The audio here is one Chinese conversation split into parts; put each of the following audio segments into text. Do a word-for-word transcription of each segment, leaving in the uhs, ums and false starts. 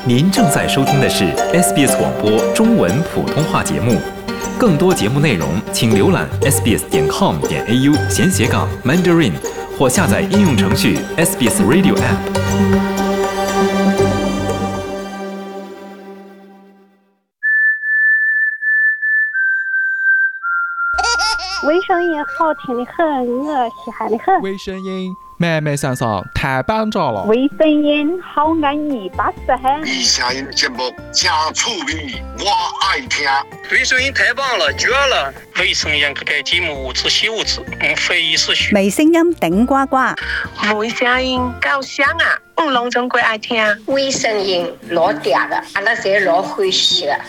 您正在收听的是 S B S 广播中文普通话节目。更多节目内容，请浏览 s b s 点 com 点 a u 闲斜杠 Mandarin 或下载应用程序 S B S Radio App。 微声音好听的很，我稀罕的很。 微声音妹妹上上太棒着了。 微声音好安逸巴适很。 微声音节目真趣味，我爱听。 微声音太棒了，绝了！微声音这个节目只喜无止，嗯，非一时许。 微声音顶呱呱。 微声音够响啊，我拢总归爱听。 微声音老嗲的，俺那些老欢喜的。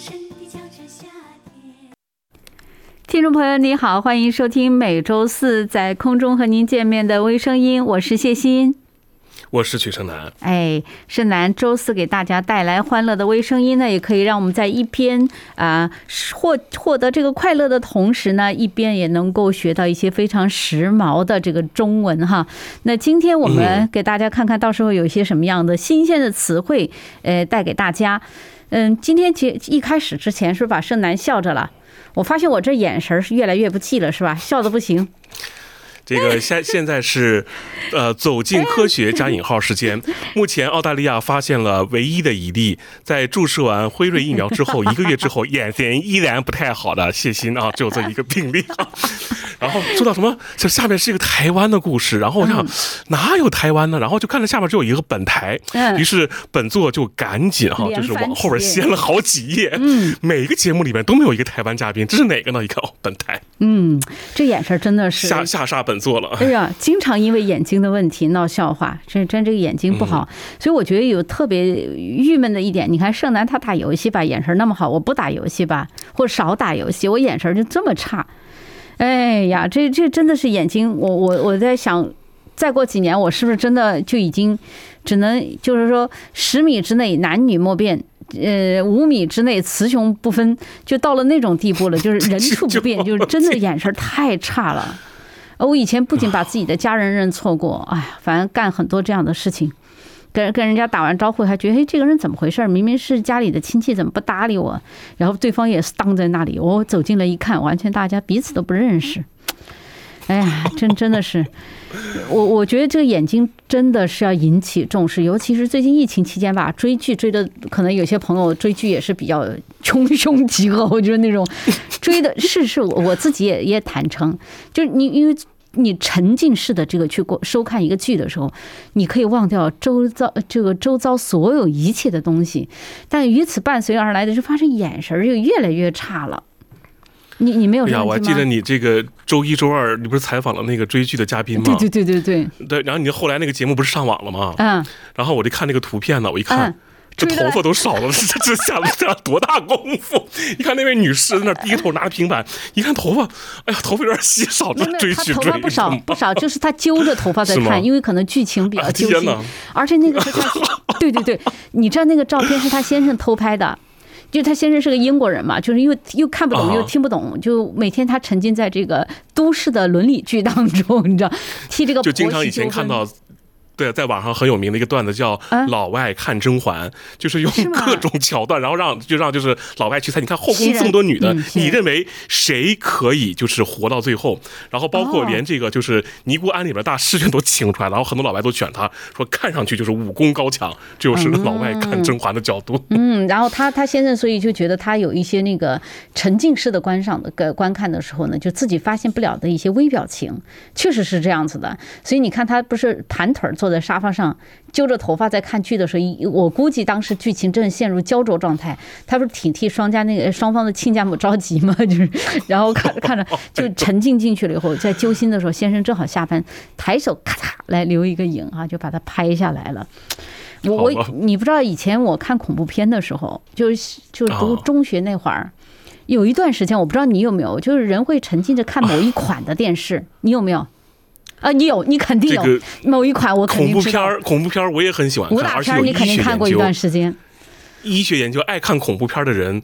听众朋友你好，欢迎收听每周四在空中和您见面的微声音，我是谢欣， 我是曲胜男。 哎，胜男周四给大家带来欢乐的微声音呢，也可以让我们在一边啊、呃、获获得这个快乐的同时呢，一边也能够学到一些非常时髦的这个中文哈。那今天我们给大家看看，到时候有一些什么样的新鲜的词汇，呃，带给大家。嗯，今天其一开始之前是把胜男笑着了。我发现我这眼神是越来越不济了，是吧？笑得不行。 这个现现在是，呃，走进科学加引号时间。目前澳大利亚发现了唯一的一例，在注射完辉瑞疫苗之后，一个月之后，眼神依然不太好的谢欣啊，只有这一个病例啊。然后说到什么，这下面是一个台湾的故事，然后我想、嗯、哪有台湾呢？然后就看着下面只有一个本台，于是本座就赶紧哈、啊，就是往后边掀了好几页，嗯，每一个节目里面都没有一个台湾嘉宾，这是哪个呢？一看哦，本台， 嗯，这眼神真的是下下杀本座了。 哎呀，经常因为眼睛的问题闹笑话，真真这个眼睛不好、嗯，所以我觉得有特别郁闷的一点，你看胜男他打游戏吧，眼神那么好，我不打游戏吧，或者少打游戏，我眼神就这么差。哎呀，这这真的是眼睛，我我我在想，再过几年我是不是真的就已经只能就是说十米之内男女莫辨，呃，五米之内雌雄不分，就到了那种地步了，就是人畜不辨，就是真的眼神太差了。我以前不仅把自己的家人认错过，哎呀，反正干很多这样的事情。跟跟人家打完招呼还觉得，嘿，这个人怎么回事？明明是家里的亲戚，怎么不搭理我？然后对方也是当在那里，我走进来一看，完全大家彼此都不认识。哎呀，真真的是，我我觉得这个眼睛真的是要引起重视，尤其是最近疫情期间吧，追剧追的，可能有些朋友追剧也是比较穷凶极恶，我觉得那种追的是是我自己也也坦诚，就是你因为。你沉浸式的这个去收看一个剧的时候，你可以忘掉周遭这个周遭所有一切的东西，但与此伴随而来的就发现眼神就越来越差了。你你没有这样吗？ 我还记得你这个周一周二，你不是采访了那个追剧的嘉宾吗？ 对对对对对对。然后你后来那个节目不是上网了吗？ 嗯。 然后我就看那个图片呢，我一看。嗯，这头发都少了，这这下了下了多大功夫？你看那位女士在那低头拿着平板，一看头发，哎呀，头发有点稀少，这追剧追。 她头发不少不少，就是她揪着头发在看，因为可能剧情比较揪心。啊、而且那个是她，对对对，你知道那个照片是她先生偷拍的。就他先生是个英国人嘛，就是又又看不懂又听不懂，就每天他沉浸在这个都市的伦理剧当中，你知道，替这个就经常以前看到。对，在网上很有名的一个段子叫“老外看甄嬛”，就是用各种桥段，然后让就让就是老外去猜，你看后宫这么多女的，你认为谁可以就是活到最后？然后包括连这个就是尼姑庵里边大试卷都请出来，然后很多老外都选他，说看上去就是武功高强，这就是老外看甄嬛的角度。 嗯，然后他他先生所以就觉得他有一些那个沉浸式的观赏的观看的时候呢，就自己发现不了的一些微表情，确实是这样子的。所以你看他不是盘腿坐在沙发上揪着头发在看剧的时候，我估计当时剧情真的陷入焦灼状态，他不是挺替双家那个双方的亲家母着急吗？就是然后看着看着就沉浸进去了以后，在揪心的时候，先生正好下班，抬手咔嚓来留一个影啊，就把它拍下来了。我我你不知道以前我看恐怖片的时候，就是就是读中学那会儿，有一段时间我不知道你有没有，就是人会沉浸着看某一款的电视，你有没有？啊，你有，你肯定有、这个、某一款，我肯定知道。 恐怖片，恐怖片我也很喜欢看， 武打片你肯定看过一段时间。 医学研究爱看恐怖片的人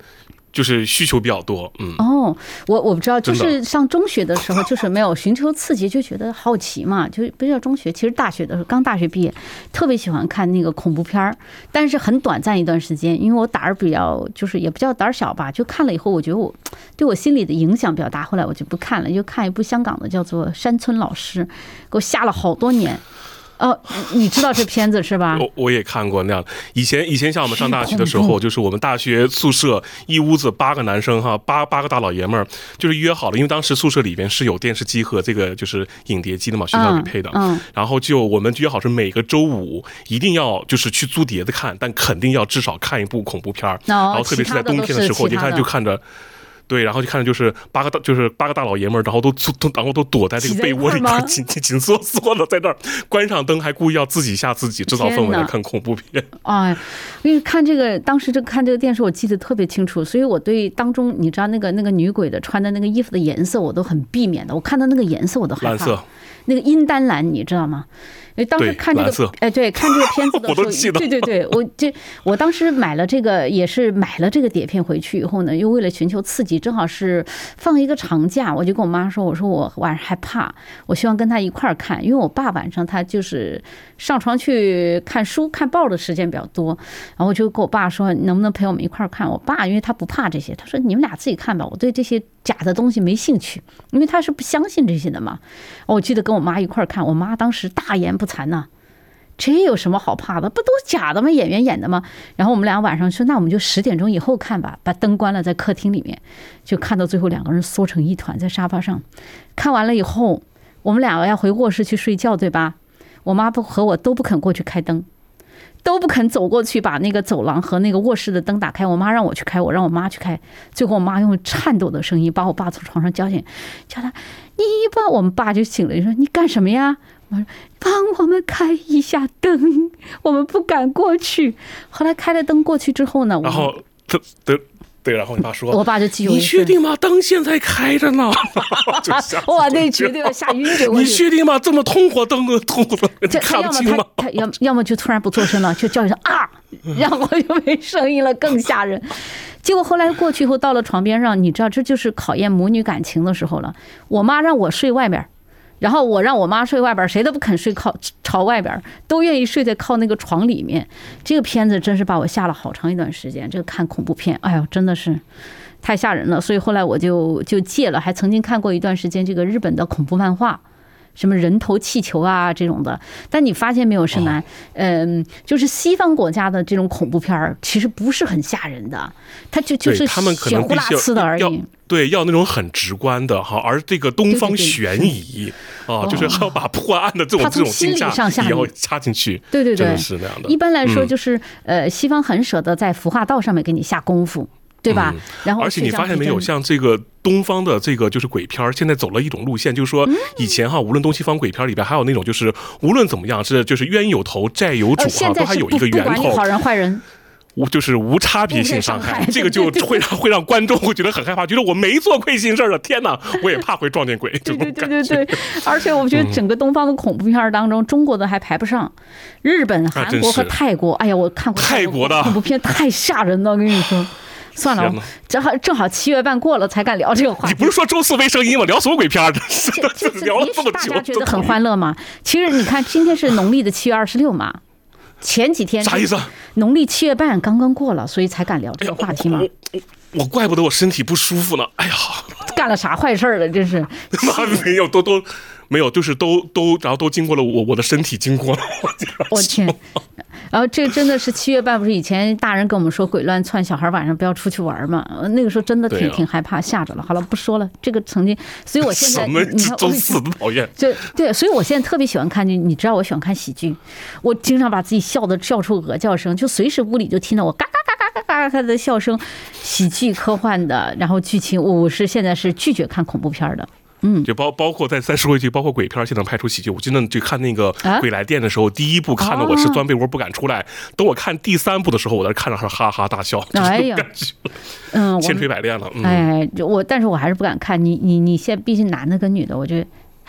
就是需求比较多，嗯。 哦，我我不知道，就是上中学的时候，就是没有寻求刺激，就觉得好奇嘛，就不叫中学，其实大学的时候，刚大学毕业，特别喜欢看那个恐怖片儿，但是很短暂一段时间，因为我胆儿比较，就是也不叫胆儿小吧，就看了以后，我觉得我对我心里的影响比较大，后来我就不看了，就看一部香港的叫做《山村老师》，给我吓了好多年。哦，你知道这片子是吧？ 我我也看过那样。以前以前像我们上大学的时候，就是我们大学宿舍一屋子八个男生哈，八八个大老爷们儿，就是约好了，因为当时宿舍里边是有电视机和这个就是影碟机的嘛，学校给配的。 嗯。嗯然后就我们约好是每个周五一定要就是去租碟子看，但肯定要至少看一部恐怖片儿。 哦。 然后特别是在冬天的时候，你看就看着。对，然后就看着就是八个大就是八个大老爷们儿，然后都都然后都躲在这个被窝里面紧紧紧缩缩的，在那儿关上灯，还故意要自己吓自己，制造氛围来看恐怖片。 哎，因为看这个当时这看这个电视，我记得特别清楚，所以我对当中你知道那个那个女鬼的穿的那个衣服的颜色，我都很避免的。我看到那个颜色我都害怕。 蓝色。 那个阴丹蓝，你知道吗？因为当时看这个，哎，对，看这个片子的时候， 我都记得。 对对对，我这我当时买了这个，也是买了这个碟片回去以后呢，又为了寻求刺激，正好是放一个长假，我就跟我妈说，我说我晚上害怕，我希望跟她一块儿看，因为我爸晚上他就是上床去看书、看报的时间比较多，然后我就跟我爸说，能不能陪我们一块儿看？我爸因为他不怕这些，他说你们俩自己看吧，我对这些假的东西没兴趣，因为他是不相信这些的嘛。我记得跟我妈一块儿看，我妈当时大言不惭呐，这有什么好怕的？不都是假的吗？演员演的吗？然后我们俩晚上说，那我们就十点钟以后看吧，把灯关了，在客厅里面，就看到最后两个人缩成一团在沙发上。看完了以后，我们两个要回卧室去睡觉，对吧？我妈不和我都不肯过去开灯。都不肯走过去把那个走廊和那个卧室的灯打开，我妈让我去开，我让我妈去开，最后我妈用颤抖的声音把我爸从床上叫醒，叫他你把我们爸就醒了，就说你干什么呀？我说帮我们开一下灯，我们不敢过去。后来开了灯过去之后呢， 然后这这。对，然后你爸说， 我爸就继续， 你确定吗？灯现在开着呢。 哇，那绝对要吓晕着我。 你确定吗？这么通火灯啊，通火灯，你看不清吗？ 他要要么就突然不做声了，就叫一声啊，然后就没声音了，更吓人。结果后来过去以后，到了床边上，你知道这就是考验母女感情的时候了。我妈让我睡外边。然后我让我妈睡外边，谁都不肯睡靠朝外边，都愿意睡在靠那个床里面。这个片子真是把我吓了好长一段时间。这个看恐怖片，哎呦，真的是太吓人了。所以后来我就就戒了，还曾经看过一段时间这个日本的恐怖漫画。什么人头气球啊这种的，但你发现没有，是男，嗯，就是西方国家的这种恐怖片儿，其实不是很吓人的，它就就是血呼啦呲的而已。 对，要那种很直观的哈，而这个东方悬疑啊，就是还要把破案的这种这种惊吓也要插进去。 对对对， 真的是那样的。 一般来说，就是呃，西方很舍得在服化道上面给你下功夫。对吧？然后而且你发现没有，像这个东方的这个就是鬼片，现在走了一种路线，就是说以前哈，无论东西方鬼片里边还有那种就是无论怎么样是就是冤有头债有主哈，都还有一个源头。 好人坏人。 无就是无差别性伤害，这个就会让会让观众会觉得很害怕，觉得我没做亏心事儿了，天哪，我也怕会撞见鬼。 对对对对对，而且我觉得整个东方的恐怖片当中，中国的还排不上，日本、韩国和泰国，哎呀，我看过泰国的恐怖片太吓人了，我跟你说。算了，正好正好七月半过了才敢聊这个话题。 你不是说周四微声音吗？聊什么鬼片？ 这这聊了这么久，大家觉得很欢乐吗？其实你看，今天是农历的七月二十六嘛，前几天啥意思？ 农历七月半刚刚过了，所以才敢聊这个话题嘛。 哎我, 我, 我怪不得我身体不舒服呢。哎呀， 干了啥坏事了？这是没有都都没有，就是都都然后都经过了我我的身体经过了。 我天！然后这真的是七月半，不是以前大人跟我们说鬼乱窜，小孩晚上不要出去玩嘛？那个时候真的挺、啊、挺害怕，吓着了。好了，不说了。这个曾经，所以我现在什么周四的讨厌。 对对，所以我现在特别喜欢看，你知道我喜欢看喜剧，我经常把自己笑的笑出鹅叫声，就随时屋里就听到我嘎嘎嘎嘎嘎嘎嘎的笑声。喜剧、科幻的，然后剧情，我是现在是拒绝看恐怖片的。嗯， 就包包括再再说一句，包括鬼片现在拍出喜剧，我真的就看那个《鬼来电》的时候，啊、第一部看的我是钻被窝不敢出来，等我看第三部的时候，我在看着是哈哈大笑， 哎呀，嗯， 千锤百炼了。嗯、 哎，我但是我还是不敢看。你你你现在毕竟男的跟女的，我觉得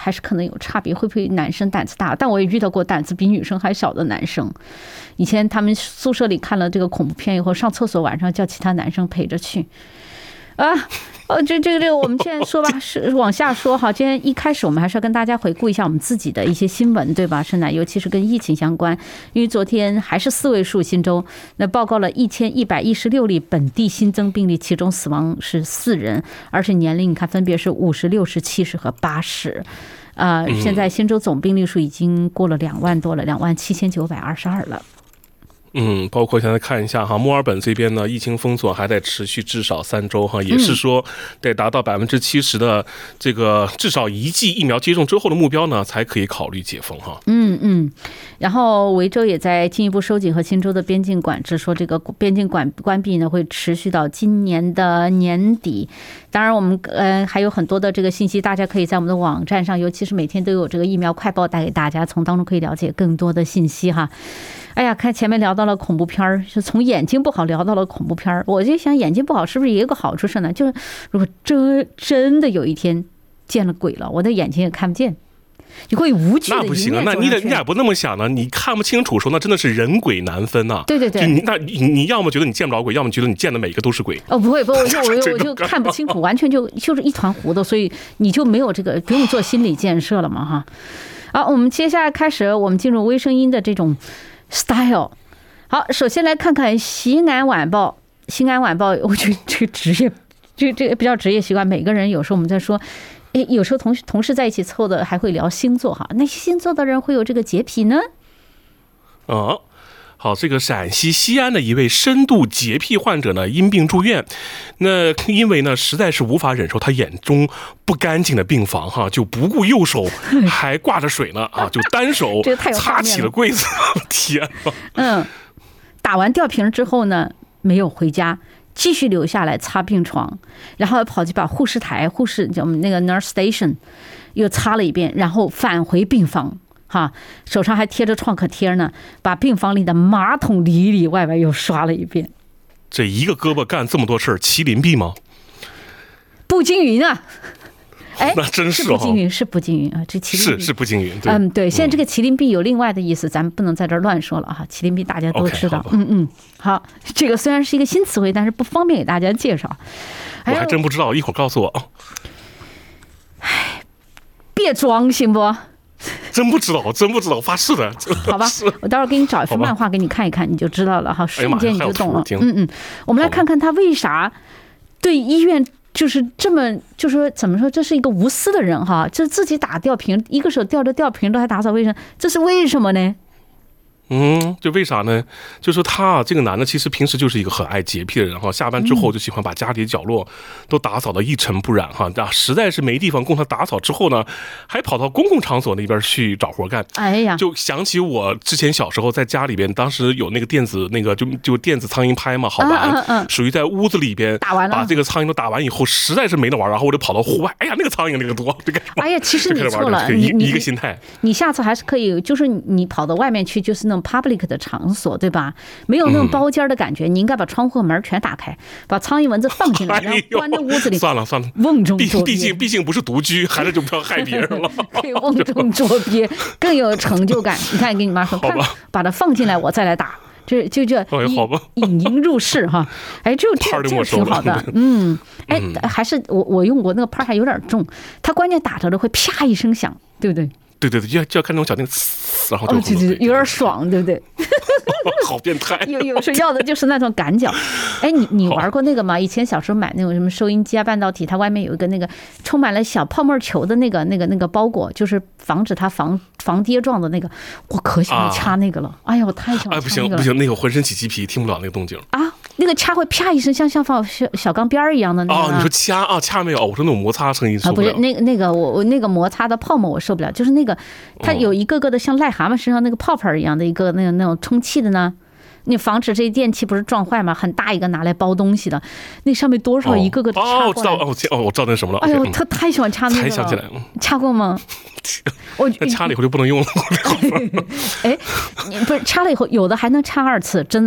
还是可能有差别，会不会男生胆子大？但我也遇到过胆子比女生还小的男生。以前他们宿舍里看了这个恐怖片以后，上厕所晚上叫其他男生陪着去。啊，呃，这这个这个，我们现在说吧，是往下说哈。今天一开始我们还是要跟大家回顾一下我们自己的一些新闻，对吧？是呢，尤其是跟疫情相关，因为昨天还是四位数新州，那报告了一千一百一十六例本地新增病例，其中死亡是四人，而且年龄你看分别是五十、六十、七十和八十。呃，现在新州总病例数已经过了两万多了，两万七千九百二十二了。 嗯，包括现在看一下哈，墨尔本这边呢，疫情封锁还在持续至少三周哈，也是说得达到百分之七十的这个至少一剂疫苗接种之后的目标呢，才可以考虑解封哈。 嗯嗯，然后维州也在进一步收紧和新州的边境管制，说这个边境管关闭呢会持续到今年的年底。当然，我们呃还有很多的这个信息，大家可以在我们的网站上，尤其是每天都有这个疫苗快报带给大家，从当中可以了解更多的信息哈。哎呀，看前面聊到了恐怖片儿，是从眼睛不好聊到了恐怖片儿。我就想，眼睛不好是不是也有个好处是呢？就是如果真真的有一天见了鬼了，我的眼睛也看不见，你会无惧的。 那不行啊，那你得你俩不那么想呢？你看不清楚说，那真的是人鬼难分呐、啊。 对对对， 就你那你你要么觉得你见不着鬼，要么觉得你见的每一个都是鬼。 哦，不会不会，我就我就我就看不清楚，完全就就是一团糊涂，所以你就没有这个不用做心理建设了嘛哈。好，我们接下来开始，我们进入微声音的这种 style。好，首先来看看西安晚报。西安晚报，我觉得这个职业，这个这个比较职业习惯。每个人有时候我们在说，诶，有时候同同事在一起凑的还会聊星座哈。那星座的人会有这个洁癖呢？ 哦，好，这个陕西西安的一位深度洁癖患者呢，因病住院。那因为呢，实在是无法忍受他眼中不干净的病房哈，就不顾右手还挂着水呢啊，就单手擦起了柜子。天啊！ 嗯。打完吊瓶之后呢，没有回家，继续留下来擦病床，然后跑去把护士台、护士就那个 nurse station 又擦了一遍，然后返回病房，哈，手上还贴着创可贴呢，把病房里的马桶里里外外又刷了一遍。 这一个胳膊干这么多事儿，麒麟臂吗？ 步惊云啊！哎， 那真是不惊云，是不惊云啊！这麒麟是是不惊云，对， 嗯，对。现在这个麒麟臂有另外的意思，咱们不能在这儿乱说了哈。麒麟臂大家都知道， okay, 嗯嗯。好，这个虽然是一个新词汇，但是不方便给大家介绍。 我还真不知道，一会儿告诉我啊。 哎，别装行不？ 真不知道，真不知道，发誓的。 好吧，我待会儿给你找一幅漫画给你看一看，你就知道了哈，瞬间你就懂了。嗯嗯，我们来看看他为啥对医院。就是这么，就说怎么说，这是一个无私的人哈，就自己打吊瓶，一个手吊着吊瓶都还打扫卫生，这是为什么呢？ 嗯，就为啥呢？就说他这个男的其实平时就是一个很爱洁癖的人哈，下班之后就喜欢把家里的角落都打扫得一尘不染哈，啊，实在是没地方供他打扫之后呢，还跑到公共场所那边去找活干。 哎呀， 就想起我之前小时候在家里边，当时有那个电子那个就就电子苍蝇拍嘛，好玩，嗯嗯，属于在屋子里边打完了， 把这个苍蝇都打完以后，实在是没得玩，然后我就跑到户外，哎呀，那个苍蝇那个多，这个哎呀，其实你错了， 一一个心态。 你下次还是可以，就是你跑到外面去，就是那种 public 的场所，对吧？没有那种包间的感觉，嗯、你应该把窗户和门全打开，把苍蝇蚊子放进来，然后关在屋子里。 算了算了， 瓮中捉鳖。 毕竟毕竟不是独居，还是就不要害别人了。 可以瓮中捉鳖，更有成就感。你看，跟你妈说，看把它放进来，我再来打。这就叫引引入室哈，哎，这这这挺好的，嗯，哎，还是我我用过那个拍还有点重，它关键打着了会啪一声响，对不对？ 对对对，就要就要看那种小那个，然后就、 哦、对对对，有点爽，对不对？ 好变态！ 有有时候要的就是那种感脚。哎，你你玩过那个吗？以前小时候买那种什么收音机啊、半导体，它外面有一个那个充满了小泡沫球的那个那个那个包裹，就是防止它防防跌撞的那个。我可喜欢掐那个了，啊、哎呀，我太喜欢掐那个了。 哎，不行不行，那个浑身起鸡皮，听不了那个动静啊。那个掐会啪一声，像像放小小钢边一样的那个。 哦，你说掐啊，掐没有？我说那种摩擦声音受不了。 啊，不是那个那个我我那个摩擦的泡沫我受不了，就是那个它有一个个的像癞蛤蟆身上那个泡泡一样的一个那个那种充气的呢。你防止这些电器不是撞坏吗？很大一个拿来包东西的，那上面多少一个个插过来。哦，我知道，哦，我我知道那什么了。 哎呦，他太喜欢掐那个了。 才想起来， 掐过吗？ 我那掐了以后就不能用了。 哎，你不是掐了以后，有的还能掐二次，真的。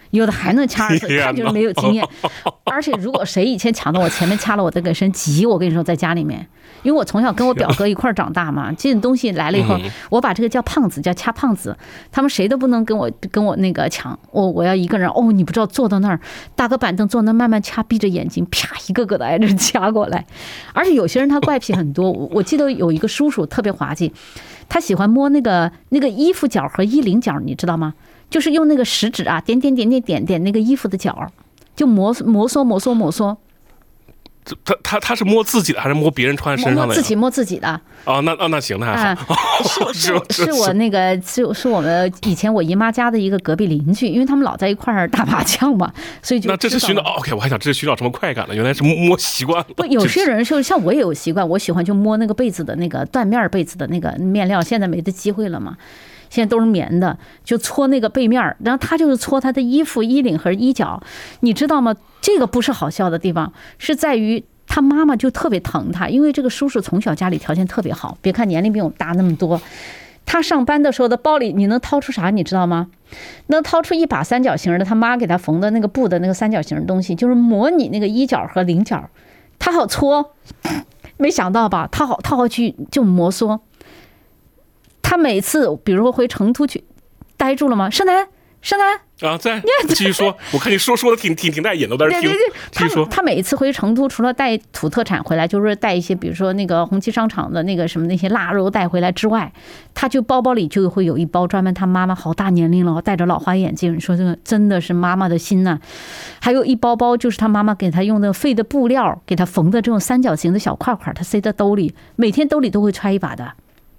有的还能掐二次，看就是没有经验。而且如果谁以前抢到我前面掐了我的给身急，我跟你说在家里面，因为我从小跟我表哥一块儿长大嘛，这种东西来了以后，我把这个叫胖子，叫掐胖子，他们谁都不能跟我跟我那个抢，我我要一个人哦，你不知道坐到那儿搭个板凳坐那慢慢掐，闭着眼睛啪一个个的挨着掐过来。而且有些人他怪癖很多，我记得有一个叔叔特别滑稽，他喜欢摸那个那个衣服角和衣领角，你知道吗？就是用那个食指啊，点点点点点点那个衣服的角，就摩摩挲摩挲摩挲。 他他他是摸自己的还是摸别人穿身上的？ 摸自己摸自己的。 哦，那那那行，那还好。 啊、是是是我那个是是我们以前我姨妈家的一个隔壁邻居，因为他们老在一块儿打麻将嘛，所以就那这是寻找 OK， 我还想这是寻找什么快感呢？原来是摸习惯了。 不，有些人就像我也有习惯，我喜欢就摸那个被子的那个缎面被子的那个面料，现在没得机会了嘛。现在都是棉的，就搓那个背面，然后他就是搓他的衣服衣领和衣角，你知道吗？这个不是好笑的地方，是在于他妈妈就特别疼他，因为这个叔叔从小家里条件特别好，别看年龄比我大那么多，他上班的时候的包里你能掏出啥？你知道吗？能掏出一把三角形的，他妈给他缝的那个布的那个三角形的东西，就是模拟那个衣角和领角，他好搓，没想到吧？他好，他好去就摩挲。他每次比如说回成都去，呆住了吗？盛楠，盛楠啊，在继续说，我看你说说的挺挺挺带瘾的，但是听继续说。 他每次回成都，除了带土特产回来，就是带一些比如说那个红旗商场的那个什么那些腊肉带回来之外，他就包包里就会有一包专门他妈妈好大年龄了，戴着老花眼镜，你说这个真的是妈妈的心呐。还有一包包就是他妈妈给他用的废的布料给他缝的这种三角形的小块块，他塞在兜里，每天兜里都会揣一把的。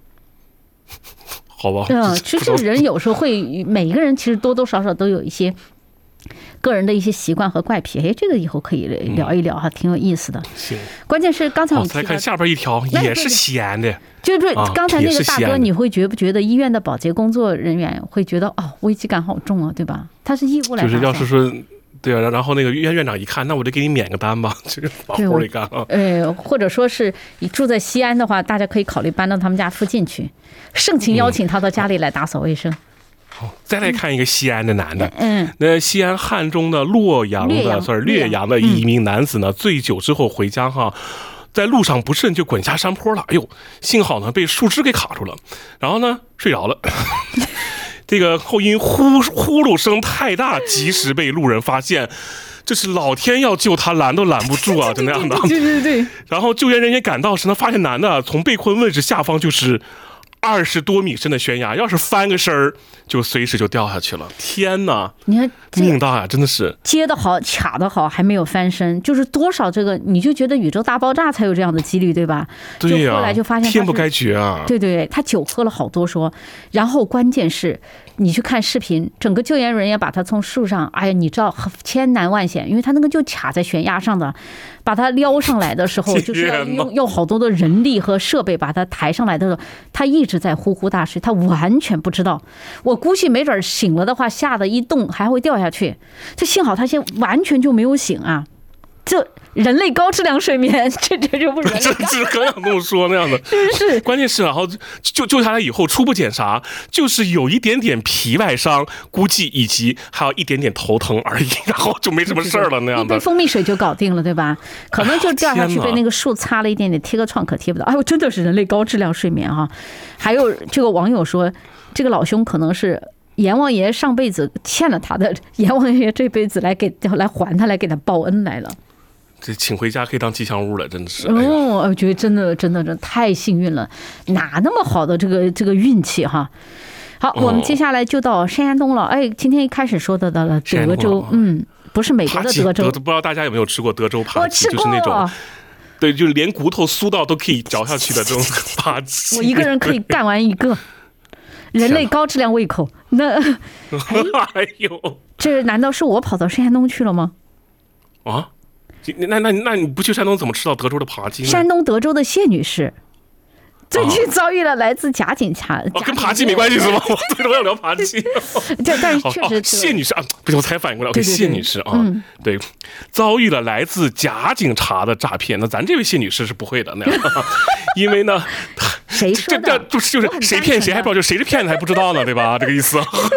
好吧， 嗯，其实人有时候会，每一个人其实多多少少都有一些个人的一些习惯和怪癖。哎，这个以后可以聊一聊哈，挺有意思的。 行， 关键是刚才我们再看下边一条也是西安的， 就是刚才那个大哥，你会觉不觉得医院的保洁工作人员会觉得哦，危机感好重啊，对吧？他是义务来， 就是要是说。对啊，然后那个院院长一看，那我就给你免个单吧，这个把活儿给干了。呃， 或者说是你住在西安的话，大家可以考虑搬到他们家附近去，盛情邀请他到家里来打扫卫生。 好、嗯，再来看一个西安的男的， 嗯， 那西安汉中的洛阳的，算是略阳的一名男子呢，醉酒之后回家哈。在路上不慎就滚下山坡了，哎呦，幸好呢被树枝给卡住了，然后呢睡着了。这个后因呼呼噜声太大，及时被路人发现，这是老天要救他，拦都拦不住啊，就那样的。 对对对。 然后救援人员赶到时呢，发现男的从被困位置下方就是二十多米深的悬崖，要是翻个身儿，就随时就掉下去了。天哪！ 你看命大呀，真的是接得好，卡得好，还没有翻身，就是多少这个，你就觉得宇宙大爆炸才有这样的几率，对吧？ 对呀、啊。 后来就发现天不该绝啊！ 对对，他酒喝了好多说，然后关键是你去看视频，整个救援人员把他从树上，哎呀，你知道千难万险，因为他那个就卡在悬崖上的，把他撩上来的时候，就是要用用好多的人力和设备把他抬上来的时候，他一直在呼呼大睡，他完全不知道。我估计没准醒了的话，吓得一动还会掉下去。这幸好他现在完全就没有醒啊！这人类高质量睡眠，这这就不是人类。 这是刚想跟我说那样的， 真是。 关键是然后救救下来以后，初步检查就是有一点点皮外伤，估计以及还有一点点头疼而已，然后就没什么事儿了那样的。 一杯蜂蜜水就搞定了，对吧？可能就掉下去被那个树擦了一点点，贴个创可贴不到。哎呦，真的是人类高质量睡眠哈！还有这个网友说，这个老兄可能是阎王爷上辈子欠了他的，阎王爷这辈子来给来还他，来给他报恩来了。 这请回家可以当吉祥物了，真的是。 哦，我觉得真的真的真的太幸运了，哪那么好的这个这个运气哈。好，我们接下来就到山东了。哎，今天一开始说的到了德州，嗯，不是美国的德州。 不知道大家有没有吃过德州扒鸡？ 我吃过， 就是那种，对，就是连骨头酥到都可以嚼下去的这种扒鸡。 我一个人可以干完一个。人类高质量胃口，那哎呦， 这难道是我跑到山东去了吗？ 啊，那那那你不去山东怎么吃到德州的扒鸡呢？ 山东德州的谢女士最近遭遇了来自假警察， 哦，跟扒鸡没关系是吗？我对我要聊扒鸡。 这但是确实， 哦，谢女士啊，不行，我才反应过来，对谢女士啊，嗯，对，遭遇了来自假警察的诈骗。那咱这位谢女士是不会的那样，因为呢。 谁说的？ 这这就是谁骗谁还不知道，就谁是骗子还不知道呢，对吧？这个意思。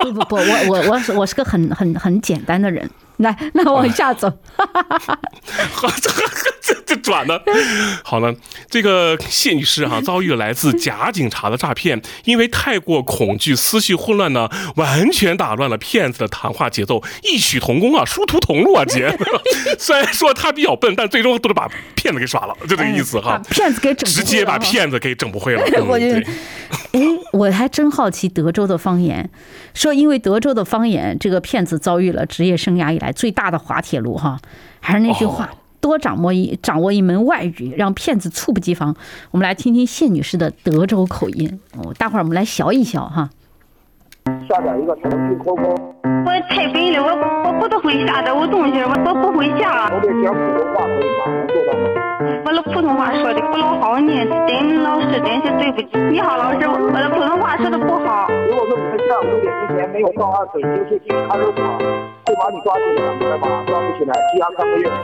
不不不，我我我是我是个很很很简单的人。来，那往下走。 这这转的，好了，这个谢女士哈、啊、遭遇了来自假警察的诈骗，因为太过恐惧，思绪混乱呢，完全打乱了骗子的谈话节奏，异曲同工啊，殊途同路啊，姐。虽然说他比较笨，但最终都是把骗子给耍了，就这个意思哈。 把骗子给整， 直接把骗子给整不会了。 我觉得， 哎， 我还真好奇德州的方言，说因为德州的方言，这个骗子遭遇了职业生涯以来最大的滑铁卢哈。还是那句话。哦，多掌握一掌握一门外语，让骗子猝不及防。我们来听听谢女士的德州口音。哦，大会儿我们来学一学哈。 下载一个腾讯口口。 我太笨了，我我不都会下的，我东西我都不会下。 我得讲普通话可以吗？能做到吗？ 我的普通话说的不老好呢，真老师真是对不起。你好，老师，我的普通话说的不好。 如果说你在下五点之前没有到案，北京市警察局会把你抓起来，明白吗？抓不起来，羁押三个月。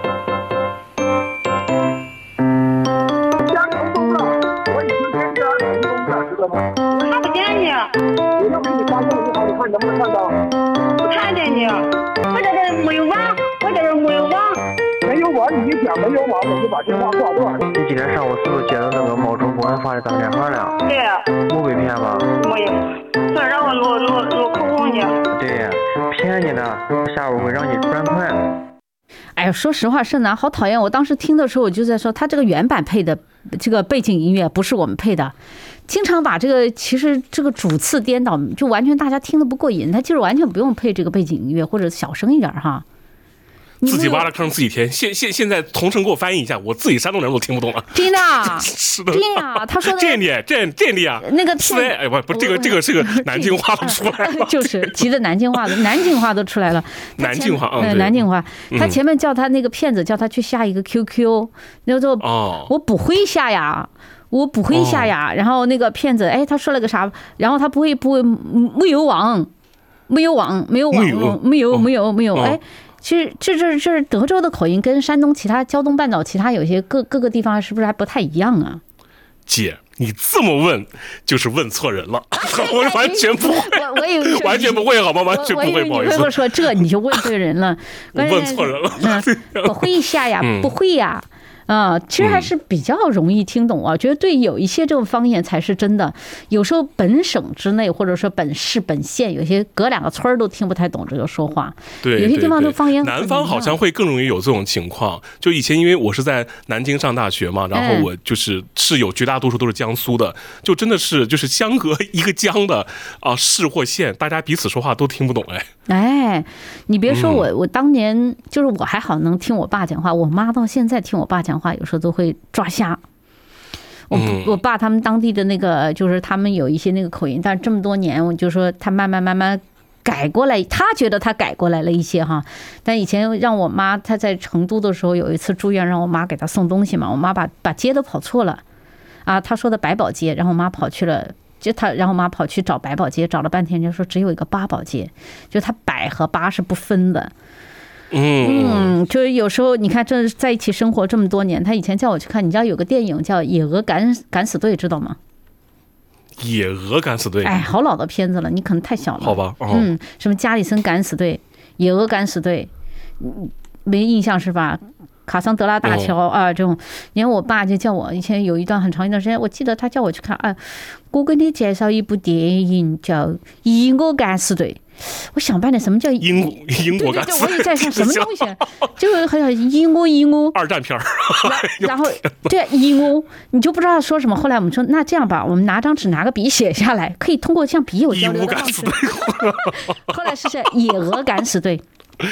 加成功了，我已经添加成功了，知道吗？ 我还不见呢。 我要给你发送一号，你看能不能看到？ 不看见呢，我这边没有网，我这边没有网。 没有网，你一讲没有网，我就把电话挂断。 你今天上午是不是接到那个冒充公安法的打电话了？ 对。 没被骗吧？ 没有，这让我录录录口供去。 对，骗你的，下午会让你转款。 哎呀，说实话，盛楠好讨厌。我当时听的时候，我就在说，他这个原版配的这个背景音乐不是我们配的，经常把这个其实这个主次颠倒，就完全大家听得不过瘾。他就是完全不用配这个背景音乐，或者小声一点哈。 自己挖了坑自己填。现现现在同城给我翻译一下，我自己山东人都听不懂了。 真的？ 是的。 真的，他说的这里这这里啊， 那个是哎不不，这个这个是个南京话都出来了， 就是急的南京话的南京话都出来了。 南京话啊， 南京话。他前面叫他那个骗子叫他去下一个 Q Q， 那时候我不会下呀。我不会下呀，然后那个骗子，哎，他说了个啥？然后他不会不会没有网，没有网，没有网，没有没有没有，哎。其实这这这德州的口音跟山东其他胶东半岛其他有些各各个地方是不是还不太一样啊？ 姐，你这么问就是问错人了，我完全不会， 我以为完全不会好吗？完全不会，不好意思。 我说这你就问对人了， 我问错人了， 不会下呀，不会呀。啊、嗯，其实还是比较容易听懂啊。觉得对有一些这种方言才是真的，有时候本省之内或者说本市本县，有些隔两个村都听不太懂这个说话。 对， 有些地方的方言， 南方好像会更容易有这种情况。就以前因为我是在南京上大学嘛，然后我就是室友绝大多数都是江苏的，就真的是就是相隔一个江的啊市或县，大家彼此说话都听不懂哎。 哎，你别说我，我当年就是我还好能听我爸讲话，我妈到现在听我爸讲话。话有时候都会抓瞎，我我爸他们当地的那个就是他们有一些那个口音，但是这么多年我就说他慢慢慢慢改过来，他觉得他改过来了一些哈。但以前让我妈她在成都的时候有一次住院，让我妈给她送东西嘛，我妈把把街都跑错了啊，她说的百宝街，然后我妈跑去了。就他，然后我妈跑去找百宝街，找了半天就说只有一个八宝街，就他百和八是不分的。嗯，就是有时候你看，这在一起生活这么多年，他以前叫我去看，你知道有个电影叫《野鹅敢敢死队》，知道吗？ 野鹅敢死队， 哎，好老的片子了，你可能太小了。 好吧，哦、 嗯，什么加里森敢死队、野鹅敢死队，没印象是吧？卡桑德拉大桥啊，这种，你看我爸就叫我以前有一段很长一段时间，我记得他叫我去看啊，我给你介绍一部电影叫《野鹅敢死队》。我想半天，什么叫英国英国敢死队？ 我也在想什么东西，就好像一窝一窝二战片儿。 然后对一窝，你就不知道说什么。后来我们说，那这样吧，我们拿张纸拿个笔写下来，可以通过像笔友交流的方式。后来是是野鹅敢死队。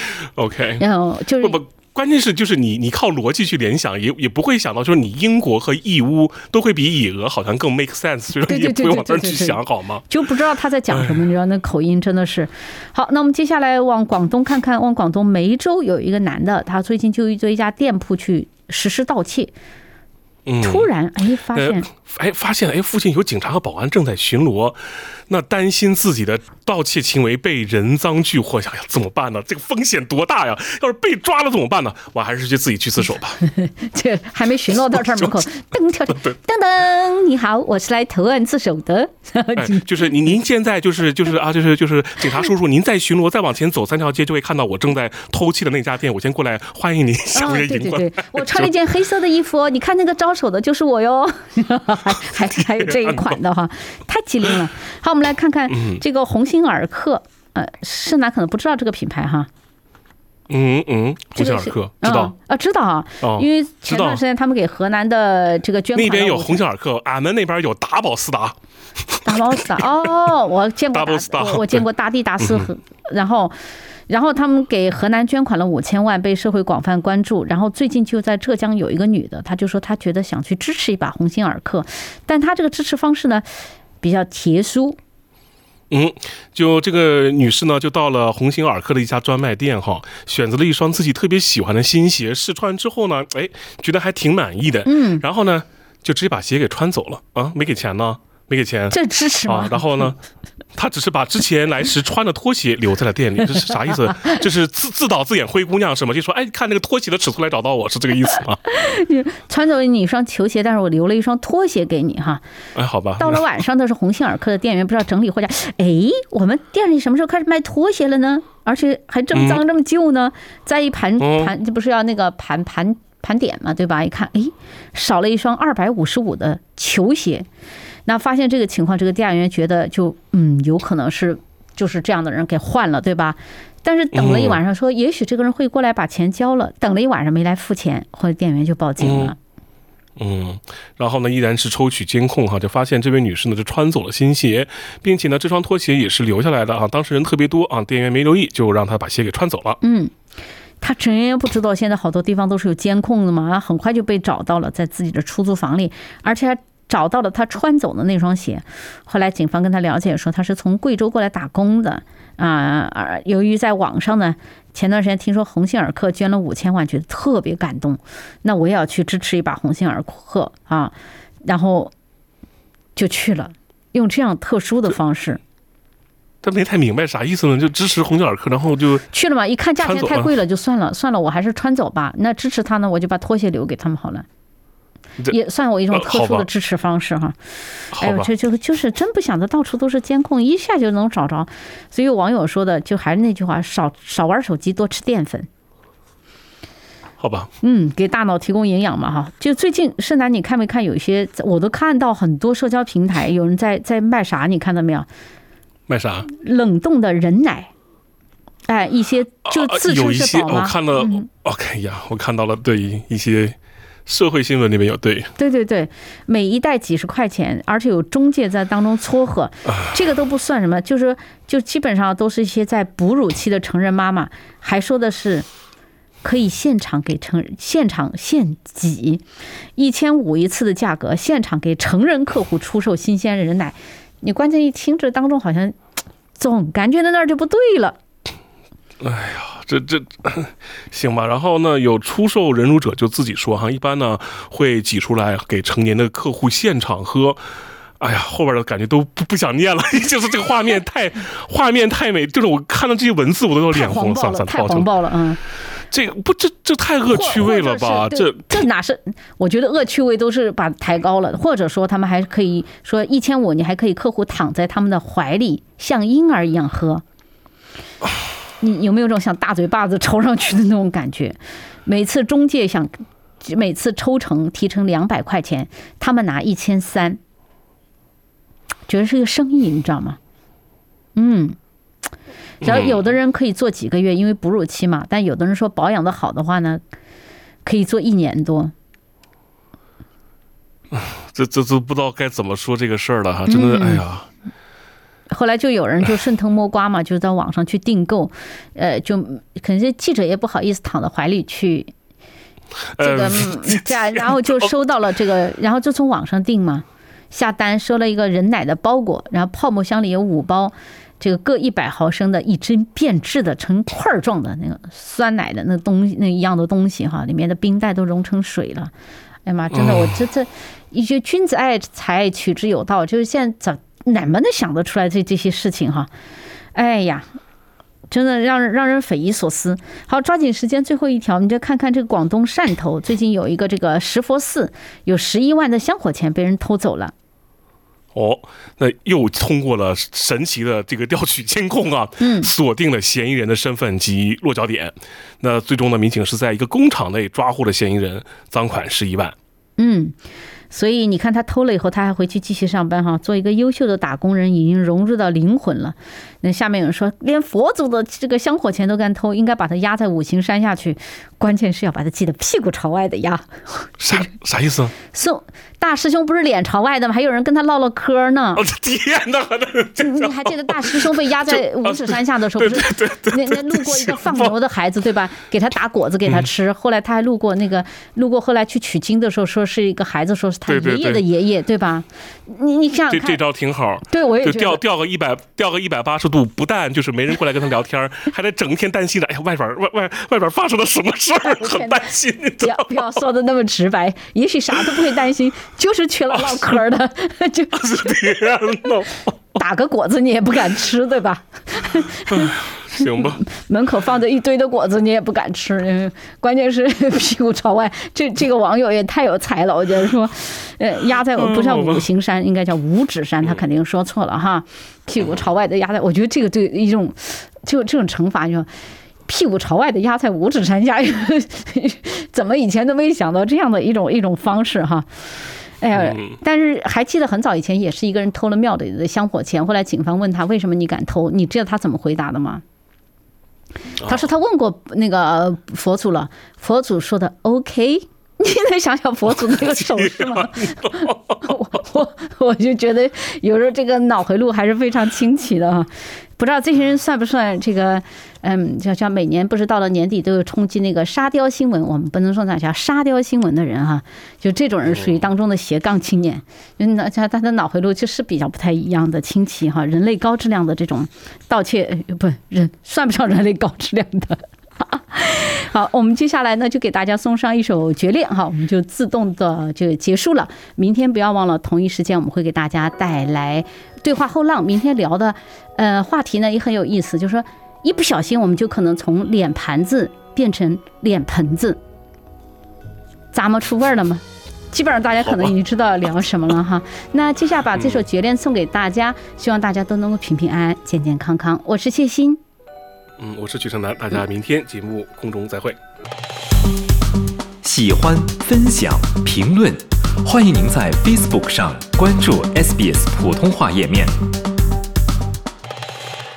OK， 然后就是。 不不关键是就是你你靠逻辑去联想，也也不会想到就是你英国和义乌都会比野鹅好像更 make sense， 所以说也不会往那儿去想好吗？ 就不知道他在讲什么，你知道那口音真的是。好，那我们接下来往广东看看，往广东梅州有一个男的，他最近就对一家店铺去实施盗窃。 突然哎发现、 呃、哎发现哎附近有警察和保安正在巡逻，那担心自己的盗窃行为被人赃俱获，呀，怎么办呢？这个风险多大呀！要是被抓了怎么办呢？我还是去自己去自首吧。 这还没巡逻到这儿门口，噔跳跳，噔噔，你好，我是来投案自首的。 哎、就是您您现在就是就是啊就是就是警察叔叔，您再巡逻再往前走三条街就会看到我正在偷窃的那家店，我先过来欢迎您，小爷迎过来。 对对对，我穿了一件黑色的衣服，你看那个招手的就是我哟，还还还有这一款的哈，太机灵了。好，我们来看看这个鸿星尔克，呃，盛楠可能不知道这个品牌哈。 嗯嗯，鸿星尔克知道啊，知道啊，因为前段时间他们给河南的这个捐款那边有鸿星尔克，俺们那边有达宝斯达。 达宝斯达哦，我见过达，我见过大地达斯和，然后。然后他们给河南捐款了五千万，被社会广泛关注。然后最近就在浙江有一个女的，她就说她觉得想去支持一把鸿星尔克，但她这个支持方式呢比较铁俗。 嗯，就这个女士呢，就到了鸿星尔克的一家专卖店哈，选择了一双自己特别喜欢的新鞋，试穿之后呢，哎，觉得还挺满意的。 嗯， 然后呢，就直接把鞋给穿走了啊，没给钱呢。没给钱， 这支持吗？ 啊，然后呢，他只是把之前来时穿的拖鞋留在了店里，这是啥意思？这是自自导自演灰姑娘是吗？就说哎，看那个拖鞋的尺寸来找到我，是这个意思吗？ 穿走你一双球鞋，但是我留了一双拖鞋给你哈。 哎，好吧。 到了晚上，都是鸿星尔克的店员不知道整理货架，哎，我们店里什么时候开始卖拖鞋了呢？而且还这么脏这么旧呢？再一盘盘，这不是要那个盘盘盘点嘛，对吧？一看，哎，少了一双二百五十五的球鞋。那发现这个情况，这个店员觉得就嗯，有可能是就是这样的人给换了，对吧？但是等了一晚上说，也许这个人会过来把钱交了。等了一晚上没来付钱，后来店员就报警了。 嗯，嗯然后呢，依然是抽取监控哈，就发现这位女士呢就穿走了新鞋，并且呢这双拖鞋也是留下来的啊。当时人特别多啊，店员没留意，就让她把鞋给穿走了。 嗯。他真不知道现在好多地方都是有监控的嘛，很快就被找到了，在自己的出租房里，而且还找到了他穿走的那双鞋。后来警方跟他了解说，他是从贵州过来打工的啊。由于在网上呢，前段时间听说鸿星尔克捐了五千万，觉得特别感动，那我也要去支持一把鸿星尔克啊，然后就去了，用这样特殊的方式。 他没太明白啥意思呢，就支持鸿星尔克，然后就去了嘛。一看价钱太贵了，就算了，算了，我还是穿走吧。那支持他呢，我就把拖鞋留给他们好了。也算我一种特殊的支持方式哈。哎呦，这就就是真不想的，到处都是监控，一下就能找着。所以有网友说的，就还是那句话，少少玩手机，多吃淀粉。 好吧， 嗯，给大脑提供营养嘛哈。就最近盛楠，你看没看有一些，我都看到很多社交平台有人在在卖啥，你看到没有？ 卖啥？ 冷冻的人奶。哎，一些就自称是宝妈， 有一些我看到、嗯、OK 呀，我看到了，对一些社会新闻里面有对， 对对对，每一袋几十块钱，而且有中介在当中撮合，这个都不算什么，就是就基本上都是一些在哺乳期的成人妈妈，还说的是可以现场给成现场现挤，一千五一次的价格，现场给成人客户出售新鲜人奶。你关键一听这当中好像总感觉在那儿就不对了。 哎呀，这这行吧。然后呢，有出售人乳者就自己说哈，一般呢会挤出来给成年的客户现场喝。哎呀，后边的感觉都不不想念了，就是这个画面太画面太美，就是我看到这些文字我都要脸红， 算了，太黄暴了，嗯。 这个不，这这太恶趣味了吧？这这哪是？我觉得恶趣味都是把抬高了，或者说他们还可以说一千五，你还可以客户躺在他们的怀里，像婴儿一样喝。你有没有这种像大嘴巴子抽上去的那种感觉？每次中介想每次抽成提成两百块钱，他们拿一千三，觉得是个生意，你知道吗？嗯。然后有的人可以做几个月，因为哺乳期嘛，但有的人说保养的好的话呢，可以做一年多。 这这都不知道该怎么说这个事儿了哈，真的，哎呀。 后来就有人就顺藤摸瓜嘛，就在网上去订购，呃，就可能这记者也不好意思躺在怀里去，这个这样，然后就收到了这个，然后就从网上订嘛，下单收了一个人奶的包裹，然后泡沫箱里有五包。这个各一百毫升的一针变质的成块状的那个酸奶的那东西那一样的东西哈，里面的冰袋都融成水了， 哎呀妈，真的，我这这一句君子爱财，取之有道，就是现在怎哪么能想得出来这这些事情哈？哎呀。真的让人让人匪夷所思。好，抓紧时间，最后一条，你就看看这个广东汕头最近有一个这个石佛寺，有十一万的香火钱被人偷走了。 哦，那又通过了神奇的这个调取监控啊， 嗯， 锁定了嫌疑人的身份及落脚点。那最终呢，民警是在一个工厂内抓获了嫌疑人，赃款十一万。 嗯。所以你看他偷了以后，他还回去继续上班哈，做一个优秀的打工人，已经融入到灵魂了。那下面有人说，连佛祖的这个香火钱都敢偷，应该把他压在五行山下去，关键是要把他记得屁股朝外的压。 啥啥意思？ 送大师兄不是脸朝外的吗？还有人跟他唠唠嗑呢。 我的天哪！ 你还记得大师兄被压在五指山下的时候，不是那那路过一个放牛的孩子对吧？给他打果子给他吃。后来他还路过那个路过，后来去取经的时候，说是一个孩子说。他爷爷的爷爷 对, 对, 对吧？你你想想看， 这这招挺好。 对，我也觉得就调调个一百调个一百八十度，不但就是没人过来跟他聊天，还得整天担心着，哎呀，外边外外外边发生了什么事儿，很担心。 不要不要说的那么直白，也许啥都不会担心，就是缺了唠嗑的，就天哪， 打个果子你也不敢吃，对吧？ 行吧， 门口放着一堆的果子，你也不敢吃。关键是屁股朝外，这这个网友也太有才了。我觉得说，呃，压在不叫五行山，应该叫五指山，他肯定说错了哈。屁股朝外的压在，我觉得这个对一种就这种惩罚就。屁股朝外的压在五指山下，怎么以前都没想到这样的一种一种方式哈？哎呀，但是还记得很早以前也是一个人偷了庙里的香火钱，后来警方问他为什么你敢偷，你知道他怎么回答的吗？他说他问过那个佛祖了，佛祖说的 OK。你能想想佛祖那个手势吗？我我我就觉得有时候这个脑回路还是非常清奇的哈。不知道这些人算不算这个，嗯，就像每年不是到了年底都有冲击那个沙雕新闻，我们不能说那叫沙雕新闻的人哈，就这种人属于当中的斜杠青年，因为他他的脑回路就是比较不太一样的清奇哈，人类高质量的这种盗窃，不人算不上人类高质量的。好，我们接下来呢就给大家送上一首绝恋哈，我们就自动的就结束了。明天不要忘了同一时间我们会给大家带来对话后浪。明天聊的呃话题呢也很有意思，就是说一不小心我们就可能从脸盘子变成脸盆子，咂摸出味儿了吗？基本上大家可能已经知道聊什么了哈。那接下来把这首绝恋送给大家，希望大家都能够平平安安、健健康康。我是谢欣。 嗯，我是曲成南，大家明天节目空中再会。 喜欢、分享、评论，欢迎您在 Facebook 上关注 S B S 普通话页面。